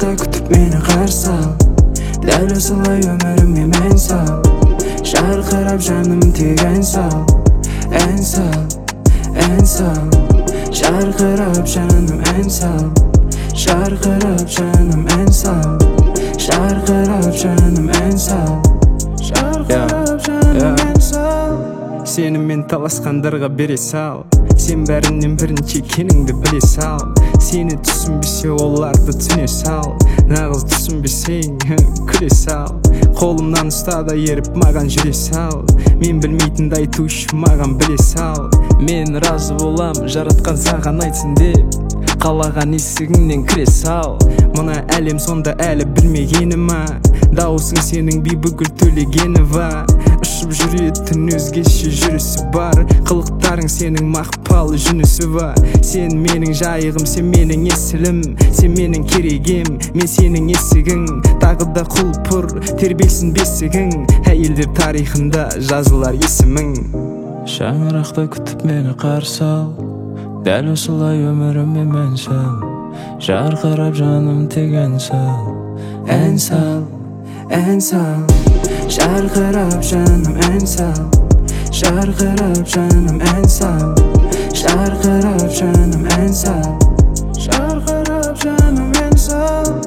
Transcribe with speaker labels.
Speaker 1: Шаңырақта күтіп мені қарсы ал, дәл осылай өміріме мән сал. Жарқырап жаным тек ән сал, ән сал, ән сал. Жарқырап жаным ән сал, жарқырап жаным ән сал, жарқырап жаным ән сал, жарқырап жаным ән сал.
Speaker 2: Сенімен таласқандарға бере сал, сен бәрінен бірінші екеніңді біле сал. Сені түсінбесе оларды түсіне сал, нағыз түсінбесең күле сал. Қолымнан ұста да еріп маған жүре сал, мен білмейтінді айтушы маған біле сал.
Speaker 3: Мен разы болам жаратқан саған айтсын деп, қалаған есігіңнен кіре сал.
Speaker 2: Мына әлем сонда әлі білмегені ма, дауысың сенің бейбүгіл төлегені ва. Ұшып жүретін өзгеше жүрісі бар, қылықтарың сенің мақпалы жүнісі ва. Сен менің жайығым, сен менің есілім, сен менің керегем, мен сенің есігің. Тағы да құлпыр тербелсін бесігің, әйелдер тарихында жазылар есімің.
Speaker 3: Шаңырақта күтіп мені қарсы ал, дәл осылай өміріме мән сал. Жарқырап жаным тек ән сал,
Speaker 1: ән сал, ән сал. Жарқырап жаным ән сал, жарқырап жаным ән сал, жарқырап жаным ән сал, жарқырап жаным ән сал.